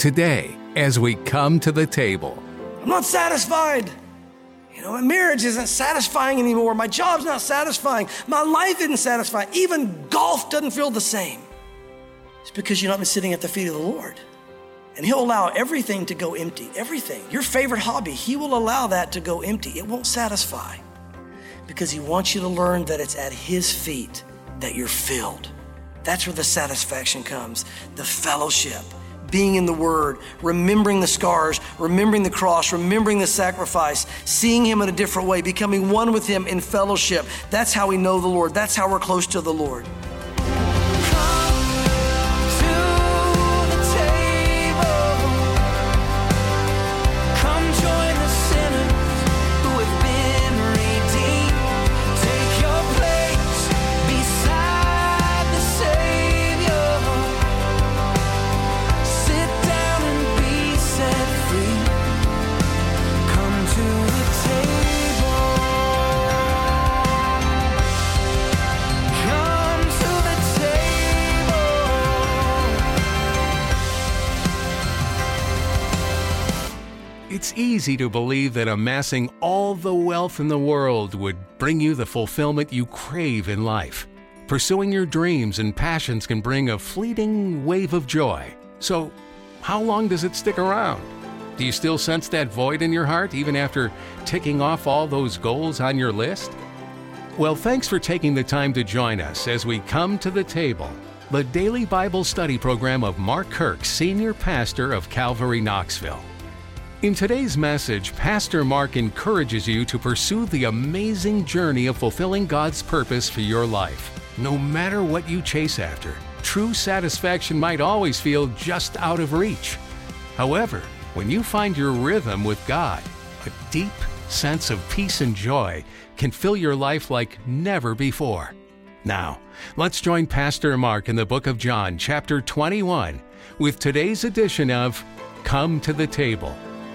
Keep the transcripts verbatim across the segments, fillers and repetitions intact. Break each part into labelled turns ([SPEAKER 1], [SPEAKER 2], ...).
[SPEAKER 1] Today, as we come to the table.
[SPEAKER 2] I'm not satisfied. You know, my marriage isn't satisfying anymore. My job's not satisfying. My life isn't satisfying. Even golf doesn't feel the same. It's because you've not been sitting at the feet of the Lord. And he'll allow everything to go empty, everything. Your favorite hobby, he will allow that to go empty. It won't satisfy because he wants you to learn that it's at his feet that you're filled. That's where the satisfaction comes, the fellowship, being in the Word, remembering the scars, remembering the cross, remembering the sacrifice, seeing him in a different way, becoming one with him in fellowship. That's how we know the Lord. That's how we're close to the Lord.
[SPEAKER 1] It's easy to believe that amassing all the wealth in the world would bring you the fulfillment you crave in life. Pursuing your dreams and passions can bring a fleeting wave of joy. So, how long does it stick around? Do you still sense that void in your heart even after ticking off all those goals on your list? Well, thanks for taking the time to join us as we come to the table, the daily Bible study program of Mark Kirk, Senior Pastor of Calvary Knoxville. In today's message, Pastor Mark encourages you to pursue the amazing journey of fulfilling God's purpose for your life. No matter what you chase after, true satisfaction might always feel just out of reach. However, when you find your rhythm with God, a deep sense of peace and joy can fill your life like never before. Now, let's join Pastor Mark in the book of John, chapter twenty-one, with today's edition of Come to the Table.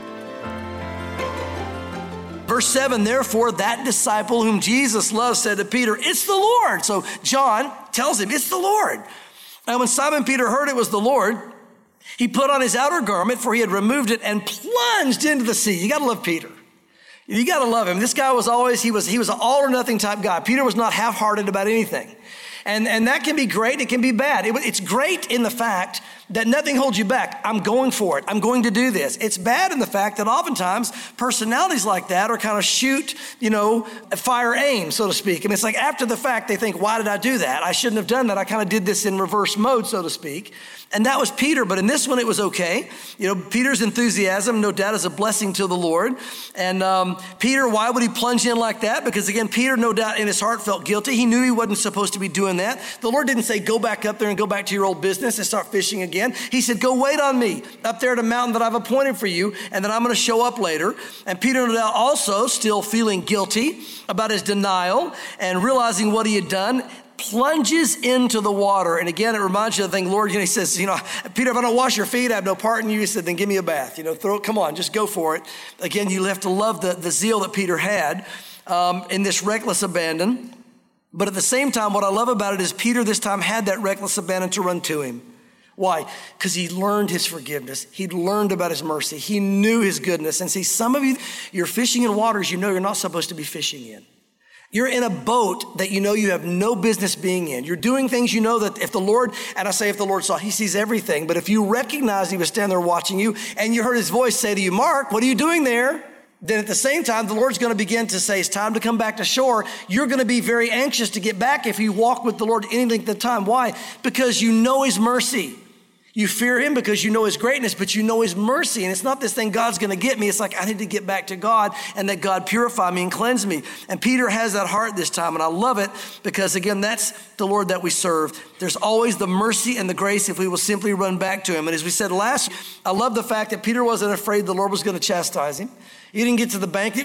[SPEAKER 2] Verse seven, therefore, that disciple whom Jesus loved said to Peter, it's the Lord. So John tells him, it's the Lord. And when Simon Peter heard it was the Lord, he put on his outer garment, for he had removed it, and plunged into the sea. You got to love Peter. You got to love him. This guy was always, he was he was an all or nothing type guy. Peter was not half-hearted about anything. And, and that can be great. It can be bad. It, it's great in the fact that nothing holds you back. I'm going for it. I'm going to do this. It's bad in the fact that oftentimes personalities like that are kind of shoot, you know, fire aim, so to speak. I mean, it's like after the fact, they think, why did I do that? I shouldn't have done that. I kind of did this in reverse mode, so to speak. And that was Peter, but in this one, it was okay. You know, Peter's enthusiasm, no doubt, is a blessing to the Lord. And um, Peter, why would he plunge in like that? Because again, Peter, no doubt, in his heart felt guilty. He knew he wasn't supposed to be doing that. The Lord didn't say, go back up there and go back to your old business and start fishing again. He said, go wait on me up there at a mountain that I've appointed for you, and then I'm going to show up later. And Peter, no doubt, also still feeling guilty about his denial and realizing what he had done, plunges into the water. And again, it reminds you of the thing, Lord, you know, he says, you know, Peter, if I don't wash your feet, I have no part in you. He said, then give me a bath. You know, throw it, come on, just go for it. Again, you have to love the, the zeal that Peter had um, in this reckless abandon. But at the same time, what I love about it is Peter this time had that reckless abandon to run to him. Why? Because he learned his forgiveness. He'd learned about his mercy. He knew his goodness. And see, some of you, you're fishing in waters you know you're not supposed to be fishing in. You're in a boat that you know you have no business being in. You're doing things you know that if the Lord, and I say if the Lord saw, he sees everything. But if you recognize he was standing there watching you and you heard his voice say to you, Mark, what are you doing there? Then at the same time, the Lord's going to begin to say, it's time to come back to shore. You're going to be very anxious to get back if you walk with the Lord any length of time. Why? Because you know his mercy. You fear him because you know his greatness, but you know his mercy. And it's not this thing, God's going to get me. It's like, I need to get back to God and that God purify me and cleanse me. And Peter has that heart this time. And I love it because, again, that's the Lord that we serve. There's always the mercy and the grace if we will simply run back to him. And as we said last, I love the fact that Peter wasn't afraid the Lord was going to chastise him. He didn't get to the bank. He,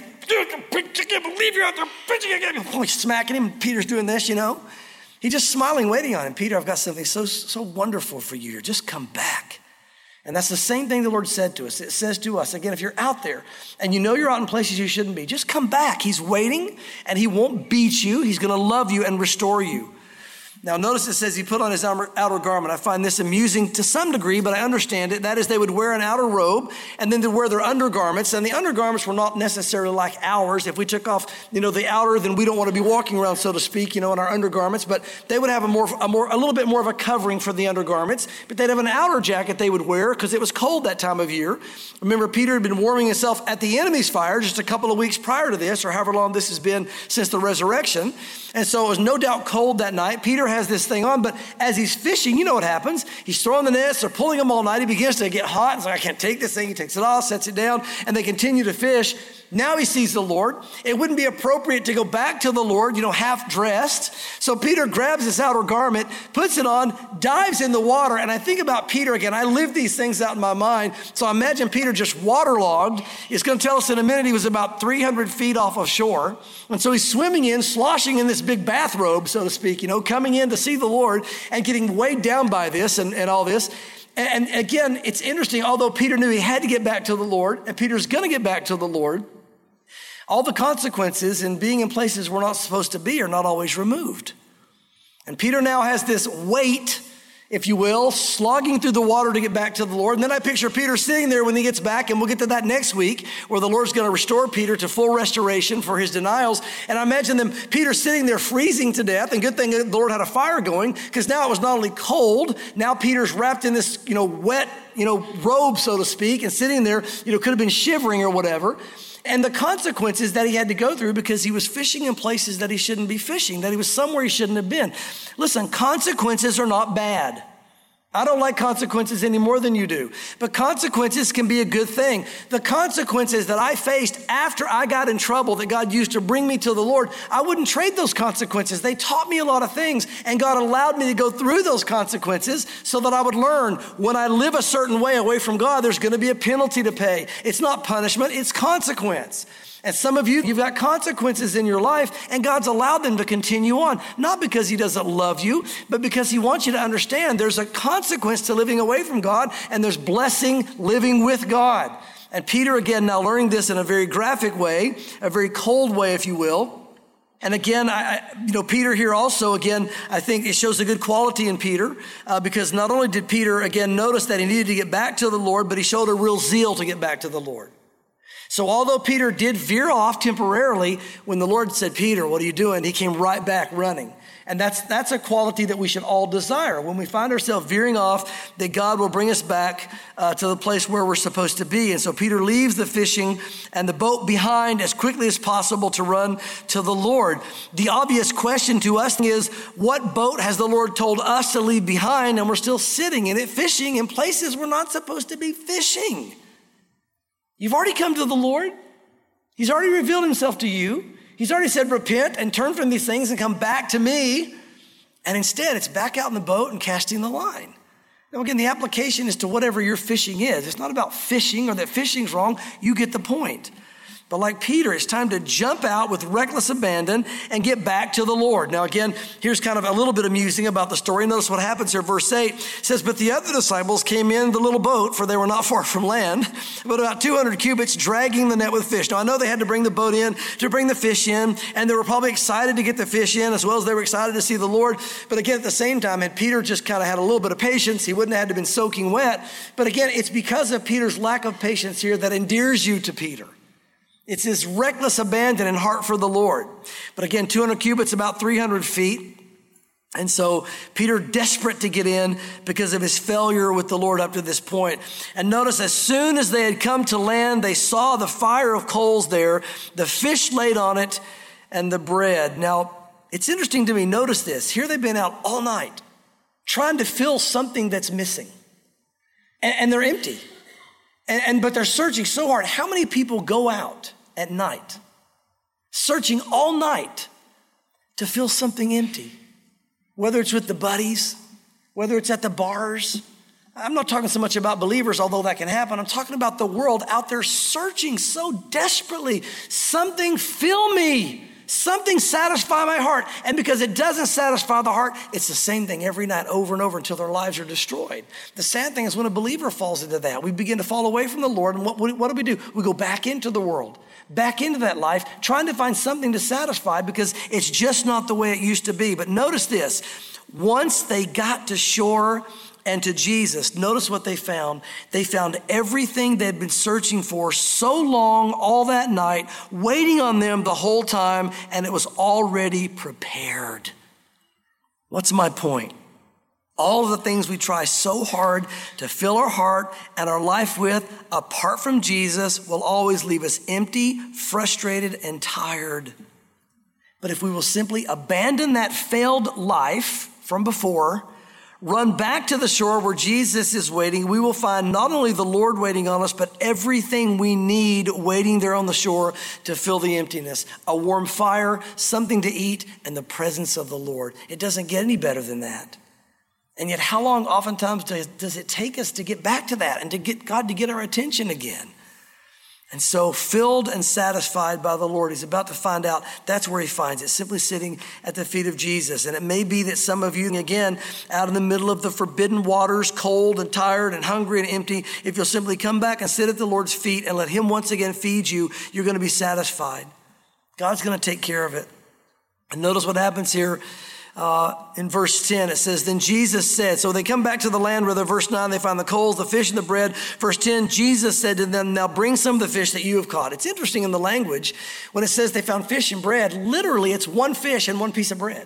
[SPEAKER 2] I can't believe you're out there preaching again. He's smacking him. Peter's doing this, you know. He's just smiling, waiting on him. Peter, I've got something so, so wonderful for you here. Just come back. And that's the same thing the Lord said to us. It says to us, again, if you're out there and you know you're out in places you shouldn't be, just come back. He's waiting and he won't beat you. He's going to love you and restore you. Now notice it says he put on his outer garment. I find this amusing to some degree, but I understand it. That is, they would wear an outer robe and then they'd wear their undergarments. And the undergarments were not necessarily like ours. If we took off, you know, the outer, then we don't want to be walking around, so to speak, you know, in our undergarments. But they would have a more, a more, a little bit more of a covering for the undergarments. But they'd have an outer jacket they would wear because it was cold that time of year. Remember, Peter had been warming himself at the enemy's fire just a couple of weeks prior to this, or however long this has been since the resurrection. And so it was no doubt cold that night. Peter has this thing on, but as he's fishing, you know what happens. He's throwing the nets, they're pulling them all night. He begins to get hot. He's like, I can't take this thing. He takes it off, sets it down, and they continue to fish. Now he sees the Lord. It wouldn't be appropriate to go back to the Lord, you know, half dressed. So Peter grabs his outer garment, puts it on, dives in the water. And I think about Peter again. I live these things out in my mind. So I imagine Peter just waterlogged. It's going to tell us in a minute he was about three hundred feet off of shore. And so he's swimming in, sloshing in this big bathrobe, so to speak, you know, coming in to see the Lord and getting weighed down by this and, and all this. And, and again, it's interesting, although Peter knew he had to get back to the Lord, and Peter's going to get back to the Lord, all the consequences in being in places we're not supposed to be are not always removed. And Peter now has this weight, if you will, slogging through the water to get back to the Lord. And then I picture Peter sitting there when he gets back, and we'll get to that next week, where the Lord's going to restore Peter to full restoration for his denials. And I imagine them, Peter sitting there freezing to death, and good thing the Lord had a fire going, because now it was not only cold, now Peter's wrapped in this, you know, wet, you know, robe, so to speak, and sitting there, you know, could have been shivering or whatever. And the consequences that he had to go through because he was fishing in places that he shouldn't be fishing, that he was somewhere he shouldn't have been. Listen, consequences are not bad. I don't like consequences any more than you do, but consequences can be a good thing. The consequences that I faced after I got in trouble that God used to bring me to the Lord, I wouldn't trade those consequences. They taught me a lot of things, and God allowed me to go through those consequences so that I would learn when I live a certain way away from God, there's going to be a penalty to pay. It's not punishment, it's consequence. And some of you, you've got consequences in your life, and God's allowed them to continue on, not because he doesn't love you, but because he wants you to understand there's a consequence to living away from God, and there's blessing living with God. And Peter, again, now learning this in a very graphic way, a very cold way, if you will. And again, I, I, you know, Peter here also, again, I think it shows a good quality in Peter, uh, because not only did Peter, again, notice that he needed to get back to the Lord, but he showed a real zeal to get back to the Lord. So although Peter did veer off temporarily, when the Lord said, Peter, what are you doing? He came right back running. And that's that's a quality that we should all desire. When we find ourselves veering off, that God will bring us back uh, to the place where we're supposed to be. And so Peter leaves the fishing and the boat behind as quickly as possible to run to the Lord. The obvious question to us is, what boat has the Lord told us to leave behind, and we're still sitting in it, fishing in places we're not supposed to be fishing? You've already come to the Lord. He's already revealed himself to you. He's already said, repent and turn from these things and come back to me. And instead, it's back out in the boat and casting the line. Now, again, the application is to whatever your fishing is. It's not about fishing or that fishing's wrong. You get the point. But like Peter, it's time to jump out with reckless abandon and get back to the Lord. Now, again, here's kind of a little bit amusing about the story. Notice what happens here. Verse eight says, but the other disciples came in the little boat, for they were not far from land, but about two hundred cubits, dragging the net with fish. Now, I know they had to bring the boat in to bring the fish in, and they were probably excited to get the fish in as well as they were excited to see the Lord. But again, at the same time, had Peter just kind of had a little bit of patience, he wouldn't have had to have been soaking wet. But again, it's because of Peter's lack of patience here that endears you to Peter. It's this reckless abandon and heart for the Lord. But again, two hundred cubits, about three hundred feet. And so Peter, desperate to get in because of his failure with the Lord up to this point. And notice, as soon as they had come to land, they saw the fire of coals there, the fish laid on it, and the bread. Now, it's interesting to me. Notice this. Here they've been out all night trying to fill something that's missing. And, and they're empty. And, and but they're searching so hard. How many people go out at night searching all night to fill something empty? Whether it's with the buddies, whether it's at the bars. I'm not talking so much about believers, although that can happen. I'm talking about the world out there searching so desperately. Something fill me. Something satisfy my heart. And because it doesn't satisfy the heart, it's the same thing every night over and over until their lives are destroyed. The sad thing is when a believer falls into that, we begin to fall away from the Lord. And what, what do we do? We go back into the world, back into that life, trying to find something to satisfy because it's just not the way it used to be. But notice this, once they got to shore and to Jesus, notice what they found. They found everything they'd been searching for so long, all that night, waiting on them the whole time, and it was already prepared. What's my point? All of the things we try so hard to fill our heart and our life with, apart from Jesus, will always leave us empty, frustrated, and tired. But if we will simply abandon that failed life from before, run back to the shore where Jesus is waiting, we will find not only the Lord waiting on us, but everything we need waiting there on the shore to fill the emptiness. A warm fire, something to eat, and the presence of the Lord. It doesn't get any better than that. And yet how long oftentimes does, does it take us to get back to that and to get God to get our attention again? And so filled and satisfied by the Lord, he's about to find out that's where he finds it, simply sitting at the feet of Jesus. And it may be that some of you, again, out in the middle of the forbidden waters, cold and tired and hungry and empty, if you'll simply come back and sit at the Lord's feet and let him once again feed you, you're going to be satisfied. God's going to take care of it. And notice what happens here. Uh, in verse ten, it says, then Jesus said, so they come back to the land where the verse nine, they find the coals, the fish, and the bread. Verse ten, Jesus said to them, now bring some of the fish that you have caught. It's interesting in the language, when it says they found fish and bread, literally it's one fish and one piece of bread.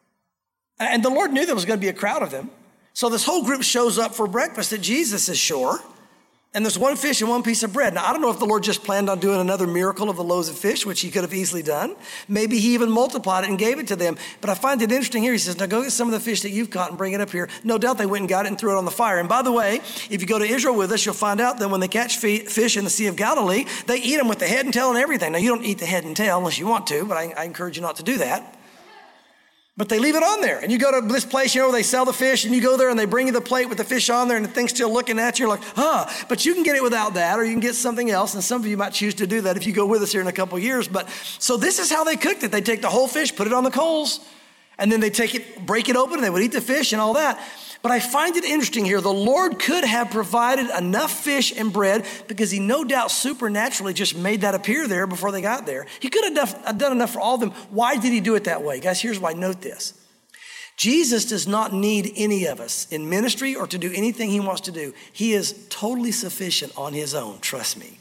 [SPEAKER 2] And the Lord knew there was going to be a crowd of them. So this whole group shows up for breakfast at Jesus' shore. And there's one fish and one piece of bread. Now, I don't know if the Lord just planned on doing another miracle of the loaves of fish, which he could have easily done. Maybe he even multiplied it and gave it to them. But I find it interesting here. He says, now go get some of the fish that you've caught and bring it up here. No doubt they went and got it and threw it on the fire. And by the way, if you go to Israel with us, you'll find out that when they catch fish in the Sea of Galilee, they eat them with the head and tail and everything. Now, you don't eat the head and tail unless you want to, but I, I encourage you not to do that. But they leave it on there. And you go to this place, you know, where they sell the fish, and you go there and they bring you the plate with the fish on there and the thing's still looking at you. You're like, huh, but you can get it without that, or you can get something else. And some of you might choose to do that if you go with us here in a couple of years. But so this is how they cooked it. They take the whole fish, put it on the coals, and then they take it, break it open, and they would eat the fish and all that. But I find it interesting here. The Lord could have provided enough fish and bread because he no doubt supernaturally just made that appear there before they got there. He could have done enough for all of them. Why did he do it that way? Guys, here's why. Note this. Jesus does not need any of us in ministry or to do anything he wants to do. He is totally sufficient on his own, trust me.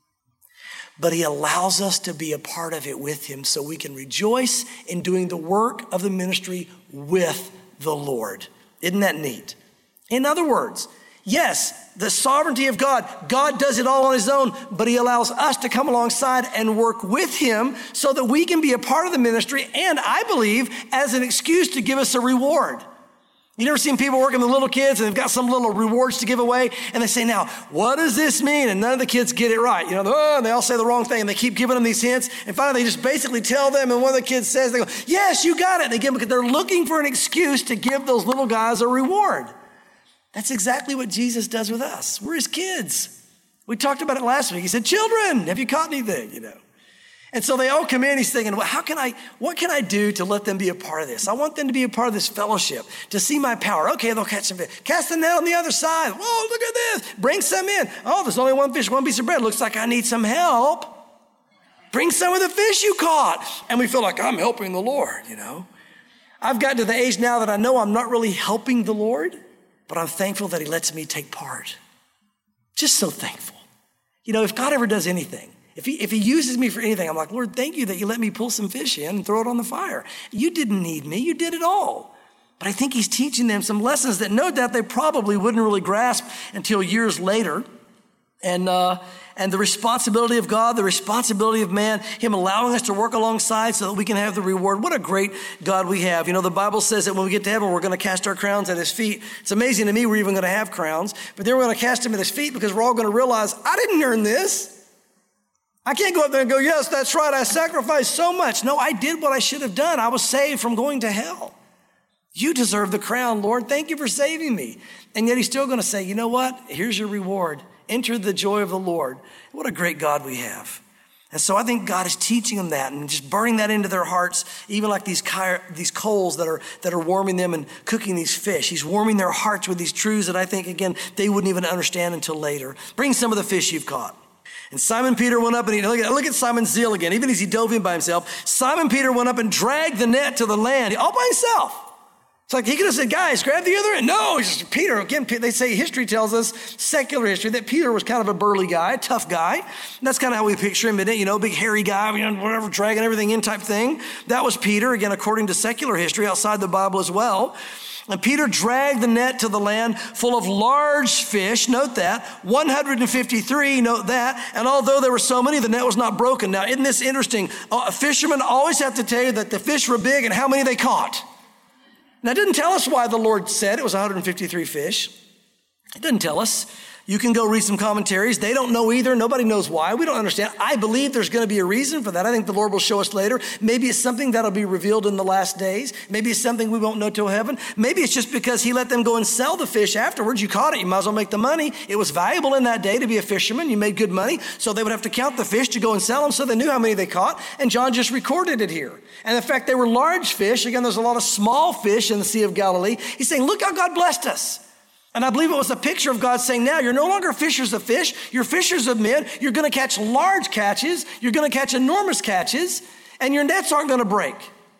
[SPEAKER 2] But he allows us to be a part of it with him so we can rejoice in doing the work of the ministry with the Lord. Isn't that neat? In other words, yes, the sovereignty of God, God does it all on his own, but he allows us to come alongside and work with him so that we can be a part of the ministry and, I believe, as an excuse to give us a reward. You never seen people working with little kids and they've got some little rewards to give away and they say, now, what does this mean? And none of the kids get it right. You know, oh, they all say the wrong thing and they keep giving them these hints. And finally, they just basically tell them and one of the kids says, they go, yes, you got it. And they give them, because they're looking for an excuse to give those little guys a reward. That's exactly what Jesus does with us. We're his kids. We talked about it last week. He said, children, have you caught anything? You know. And so they all come in, he's thinking, well, how can I, what can I do to let them be a part of this? I want them to be a part of this fellowship, to see my power. Okay, they'll catch some fish. Cast the net on the other side. Whoa, look at this. Bring some in. Oh, there's only one fish, one piece of bread. Looks like I need some help. Bring some of the fish you caught. And we feel like I'm helping the Lord, you know. I've gotten to the age now that I know I'm not really helping the Lord, but I'm thankful that he lets me take part. Just so thankful. You know, if God ever does anything, If he, if he uses me for anything, I'm like, Lord, thank you that you let me pull some fish in and throw it on the fire. You didn't need me. You did it all. But I think he's teaching them some lessons that no doubt they probably wouldn't really grasp until years later. And, uh, and the responsibility of God, the responsibility of man, him allowing us to work alongside so that we can have the reward. What a great God we have. You know, the Bible says that when we get to heaven, we're going to cast our crowns at his feet. It's amazing to me we're even going to have crowns. But then we're going to cast them at his feet because we're all going to realize, I didn't earn this. I can't go up there and go, yes, that's right, I sacrificed so much. No, I did what I should have done. I was saved from going to hell. You deserve the crown, Lord. Thank you for saving me. And yet he's still going to say, you know what? Here's your reward. Enter the joy of the Lord. What a great God we have. And so I think God is teaching them that and just burning that into their hearts, even like these these coals that are that are warming them and cooking these fish. He's warming their hearts with these truths that I think, again, they wouldn't even understand until later. Bring some of the fish you've caught. And Simon Peter went up and he, look at, look at Simon's zeal again, even as he dove in by himself. Simon Peter went up and dragged the net to the land all by himself. It's like he could have said, guys, grab the other end. No, he's just, Peter, again, they say history tells us, secular history, that Peter was kind of a burly guy, a tough guy. And that's kind of how we picture him, isn't it? You know, big hairy guy, you know, whatever, dragging everything in type thing. That was Peter, again, according to secular history outside the Bible as well. And Peter dragged the net to the land full of large fish, note that, one hundred fifty-three, note that, and although there were so many, the net was not broken. Now, isn't this interesting? Uh, fishermen always have to tell you that the fish were big and how many they caught. Now, it didn't tell us why the Lord said it was one hundred fifty-three fish. It didn't tell us. You can go read some commentaries. They don't know either. Nobody knows why. We don't understand. I believe there's going to be a reason for that. I think the Lord will show us later. Maybe it's something that'll be revealed in the last days. Maybe it's something we won't know till heaven. Maybe it's just because he let them go and sell the fish afterwards. You caught it. You might as well make the money. It was valuable in that day to be a fisherman. You made good money. So they would have to count the fish to go and sell them. So they knew how many they caught. And John just recorded it here. And in fact, they were large fish. Again, there's a lot of small fish in the Sea of Galilee. He's saying, look how God blessed us. And I believe it was a picture of God saying, now you're no longer fishers of fish, you're fishers of men. You're going to catch large catches, you're going to catch enormous catches, and your nets aren't going to break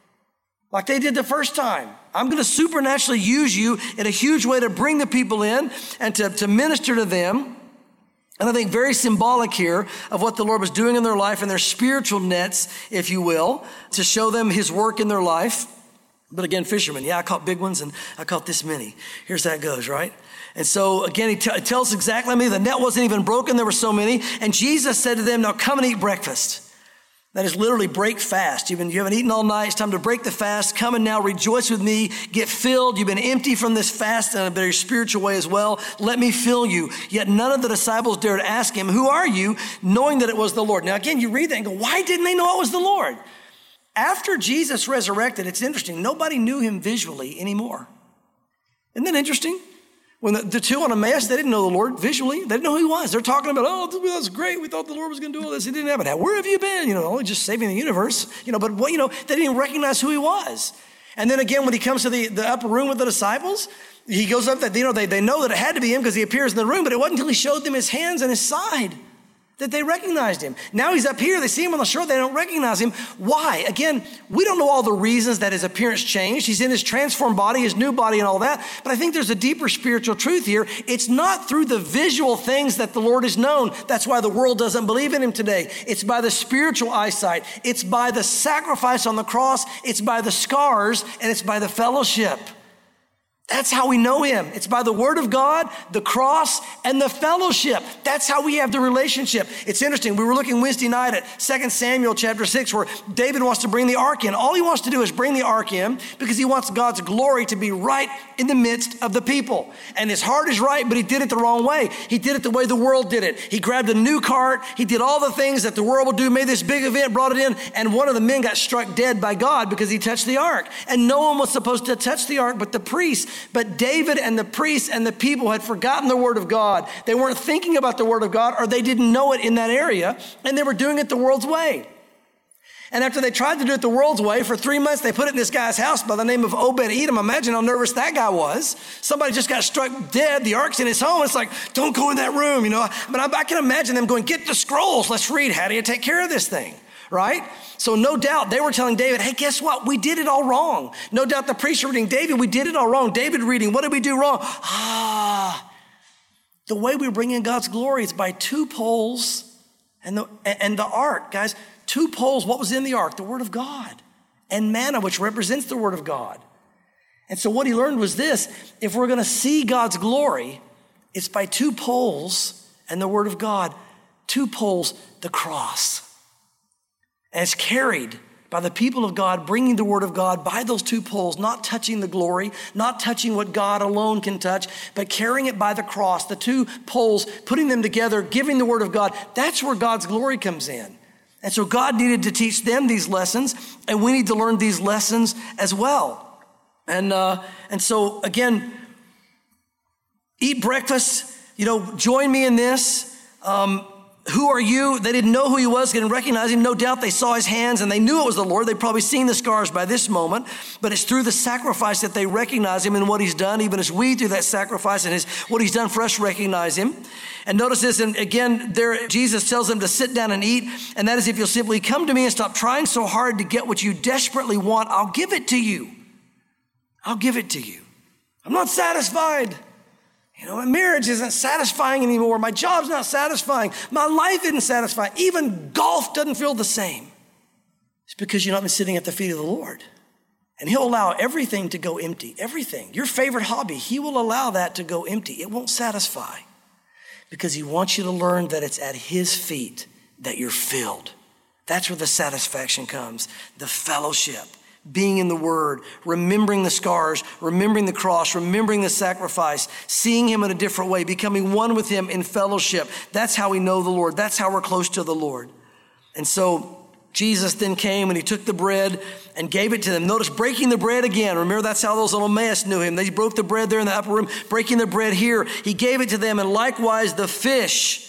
[SPEAKER 2] like they did the first time. I'm going to supernaturally use you in a huge way to bring the people in and to, to minister to them. And I think very symbolic here of what the Lord was doing in their life and their spiritual nets, if you will, to show them his work in their life. But again, fishermen, yeah, I caught big ones and I caught this many. Here's how it goes, right? And so again, he t- tells exactly how many. The net wasn't even broken. There were so many. And Jesus said to them, now come and eat breakfast. That is literally break fast. You've been, you haven't eaten all night. It's time to break the fast. Come and now rejoice with me. Get filled. You've been empty from this fast in a very spiritual way as well. Let me fill you. Yet none of the disciples dared ask him, who are you? Knowing that it was the Lord. Now again, you read that and go, why didn't they know it was the Lord? After Jesus resurrected, it's interesting. Nobody knew him visually anymore. Isn't that interesting? When the, the two on Emmaus, they didn't know the Lord visually. They didn't know who he was. They're talking about, oh, that's great. We thought the Lord was going to do all this. It didn't happen. Where have you been? You know, only just saving the universe. You know, but what, you know, they didn't even recognize who he was. And then again, when he comes to the, the upper room with the disciples, he goes up that, you know, they, they know that it had to be him because he appears in the room, but it wasn't until he showed them his hands and his side that they recognized him. Now he's up here. They see him on the shore. They don't recognize him. Why? Again, we don't know all the reasons that his appearance changed. He's in his transformed body, his new body and all that. But I think there's a deeper spiritual truth here. It's not through the visual things that the Lord is known. That's why the world doesn't believe in him today. It's by the spiritual eyesight. It's by the sacrifice on the cross. It's by the scars, and it's by the fellowship. That's how we know him. It's by the word of God, the cross, and the fellowship. That's how we have the relationship. It's interesting. We were looking Wednesday night at Second Samuel chapter six, where David wants to bring the ark in. All he wants to do is bring the ark in because he wants God's glory to be right in the midst of the people. And his heart is right, but he did it the wrong way. He did it the way the world did it. He grabbed a new cart. He did all the things that the world would do, made this big event, brought it in, and one of the men got struck dead by God because he touched the ark. And no one was supposed to touch the ark but the priests. But David and the priests and the people had forgotten the word of God. They weren't thinking about the word of God, or they didn't know it in that area, and they were doing it the world's way. And after they tried to do it the world's way, for three months, they put it in this guy's house by the name of Obed-Edom. Imagine how nervous that guy was. Somebody just got struck dead. The ark's in his home. It's like, don't go in that room, you know. But I, I can imagine them going, get the scrolls. Let's read. How do you take care of this thing? Right? So no doubt they were telling David, hey, guess what? We did it all wrong. No doubt the priests were reading, David, we did it all wrong. David reading, what did we do wrong? Ah, the way we bring in God's glory is by two poles and the, and the ark, guys. Two poles, what was in the ark? The word of God. And manna, which represents the word of God. And so what he learned was this: if we're going to see God's glory, it's by two poles and the word of God. Two poles, the cross. And it's carried by the people of God, bringing the word of God by those two poles, not touching the glory, not touching what God alone can touch, but carrying it by the cross, the two poles, putting them together, giving the word of God. That's where God's glory comes in. And so God needed to teach them these lessons, and we need to learn these lessons as well. And, uh, and so again, eat breakfast, you know, join me in this. Um, who are you? They didn't know who he was, didn't recognize him. No doubt they saw his hands and they knew it was the Lord. They'd probably seen the scars by this moment, but it's through the sacrifice that they recognize him and what he's done, even as we through that sacrifice and his what he's done for us recognize him. And notice this, and again, there Jesus tells them to sit down and eat, and that is if you'll simply come to me and stop trying so hard to get what you desperately want, I'll give it to you. I'll give it to you. I'm not satisfied. You know, my marriage isn't satisfying anymore. My job's not satisfying. My life isn't satisfying. Even golf doesn't feel the same. It's because you've not been sitting at the feet of the Lord. And he'll allow everything to go empty, everything. Your favorite hobby, he will allow that to go empty. It won't satisfy because he wants you to learn that it's at his feet that you're filled. That's where the satisfaction comes, the fellowship. Being in the word, remembering the scars, remembering the cross, remembering the sacrifice, seeing him in a different way, becoming one with him in fellowship. That's how we know the Lord. That's how we're close to the Lord. And so Jesus then came and he took the bread and gave it to them. Notice breaking the bread again. Remember, that's how those on Emmaus knew him. They broke the bread there in the upper room, breaking the bread here. He gave it to them, and likewise the fish.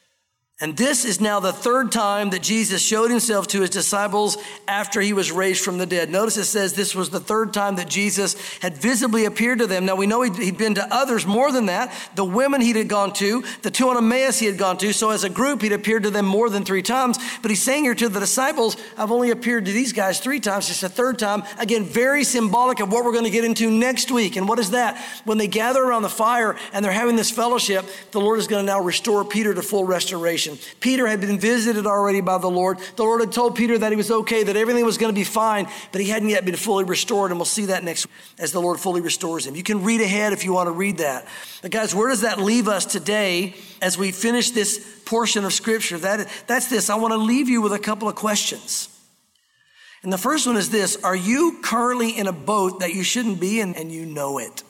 [SPEAKER 2] And this is now the third time that Jesus showed himself to his disciples after he was raised from the dead. Notice it says this was the third time that Jesus had visibly appeared to them. Now we know he'd been to others more than that. The women he had gone to, the two on Emmaus he had gone to. So as a group, he'd appeared to them more than three times. But he's saying here to the disciples, I've only appeared to these guys three times. It's the third time. Again, very symbolic of what we're going to get into next week. And what is that? When they gather around the fire and they're having this fellowship, the Lord is going to now restore Peter to full restoration. Peter had been visited already by the Lord. The Lord had told Peter that he was okay, that everything was going to be fine, but he hadn't yet been fully restored. And we'll see that next week as the Lord fully restores him. You can read ahead if you want to read that. But guys, where does that leave us today as we finish this portion of scripture? That, that's this. I want to leave you with a couple of questions. And the first one is this. Are you currently in a boat that you shouldn't be in and you know it?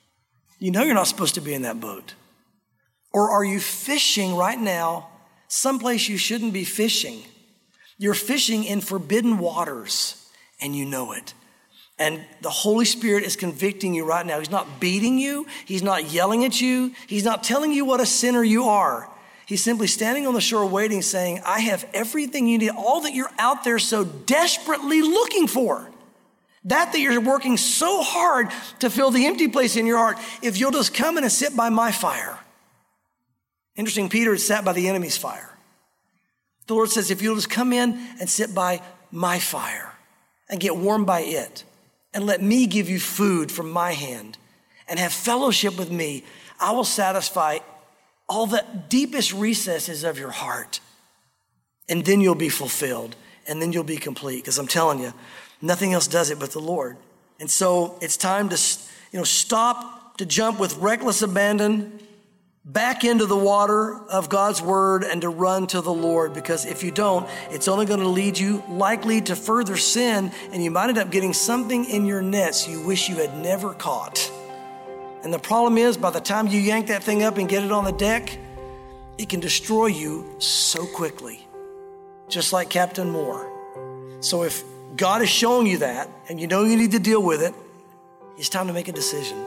[SPEAKER 2] You know you're not supposed to be in that boat. Or are you fishing right now someplace you shouldn't be fishing? You're fishing in forbidden waters and you know it. And the Holy Spirit is convicting you right now. He's not beating you. He's not yelling at you. He's not telling you what a sinner you are. He's simply standing on the shore waiting, saying, I have everything you need, all that you're out there so desperately looking for. That that you're working so hard to fill the empty place in your heart. If you'll just come in and sit by my fire. Interesting, Peter had sat by the enemy's fire. The Lord says, if you'll just come in and sit by my fire and get warmed by it and let me give you food from my hand and have fellowship with me, I will satisfy all the deepest recesses of your heart. And then you'll be fulfilled and then you'll be complete. Because I'm telling you, nothing else does it but the Lord. And so it's time to, you know, stop to jump with reckless abandon back into the water of God's word and to run to the Lord, because if you don't, it's only going to lead you likely to further sin, and you might end up getting something in your nets you wish you had never caught. And the problem is, by the time you yank that thing up and get it on the deck, it can destroy you so quickly, just like Captain Moore. So if God is showing you that and you know you need to deal with it, it's time to make a decision.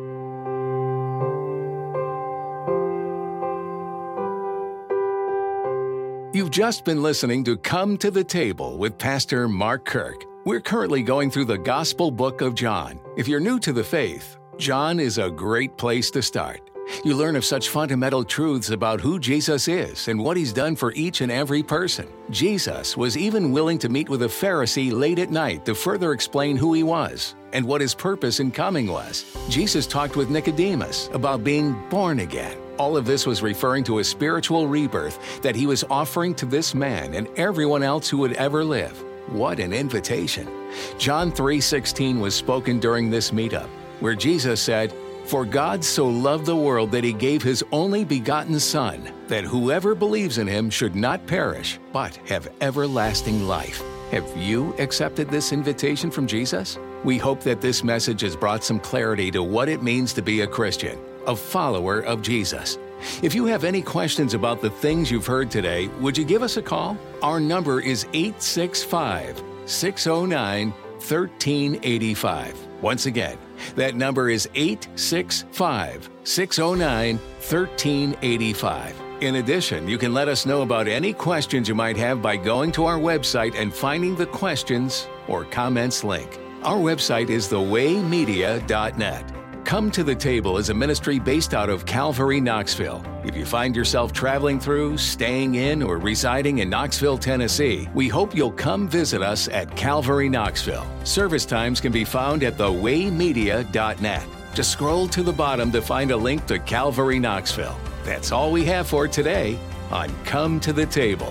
[SPEAKER 1] You've just been listening to Come to the Table with Pastor Mark Kirk. We're currently going through the Gospel book of John. If you're new to the faith, John is a great place to start. You learn of such fundamental truths about who Jesus is and what he's done for each and every person. Jesus was even willing to meet with a Pharisee late at night to further explain who he was and what his purpose in coming was. Jesus talked with Nicodemus about being born again. All of this was referring to a spiritual rebirth that he was offering to this man and everyone else who would ever live. What an invitation. John three sixteen was spoken during this meetup, where Jesus said, For God so loved the world that he gave his only begotten Son, that whoever believes in him should not perish, but have everlasting life. Have you accepted this invitation from Jesus? We hope that this message has brought some clarity to what it means to be a Christian, a follower of Jesus. If you have any questions about the things you've heard today, would you give us a call? Our number is eight six five, six oh nine, one three eight five. Once again, that number is eight six five, six oh nine, one three eight five. In addition, you can let us know about any questions you might have by going to our website and finding the questions or comments link. Our website is the way media dot net. Come to the Table is a ministry based out of Calvary, Knoxville. If you find yourself traveling through, staying in, or residing in Knoxville, Tennessee, we hope you'll come visit us at Calvary, Knoxville. Service times can be found at the way media dot net. Just scroll to the bottom to find a link to Calvary, Knoxville. That's all we have for today on Come to the Table.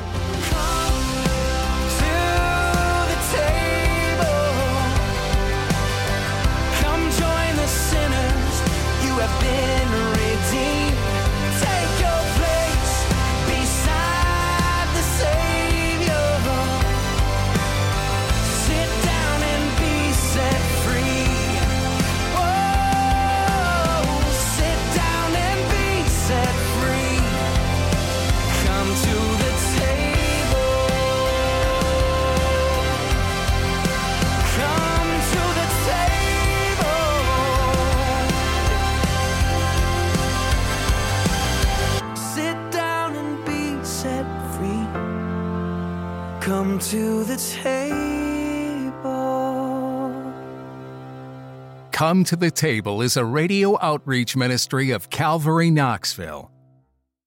[SPEAKER 3] Come to the table.
[SPEAKER 1] Come to the Table is a radio outreach ministry of Calvary, Knoxville.